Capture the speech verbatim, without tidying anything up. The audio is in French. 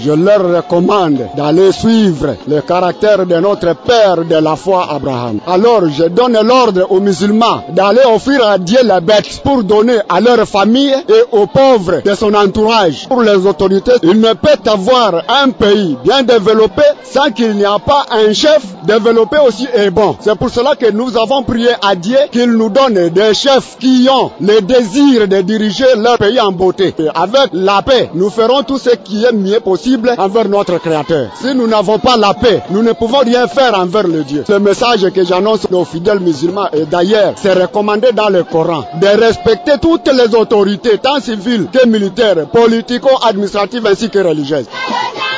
je leur recommande d'aller suivre le caractère de notre père de la foi Abraham. Alors je donne l'ordre aux musulmans d'aller offrir à Dieu la bête pour donner à leur famille et aux pauvres de son entourage. Pour les autorités, il ne peut avoir un pays bien développé sans qu'il n'y a pas un chef développé aussi et bon. C'est pour cela que nous avons prié à Dieu qu'il nous donne des chefs qui ont le désir de diriger leur pays en beauté. Et avec la paix, nous ferons tout ce qui est mieux possible envers notre Créateur. Si nous n'avons pas la paix, nous ne pouvons rien faire envers le Dieu. Le message que j'annonce aux fidèles musulmans, et d'ailleurs, c'est recommandé dans le Coran, de respecter toutes les autorités, tant civiles que militaires, politico-administratives ainsi que religieuses.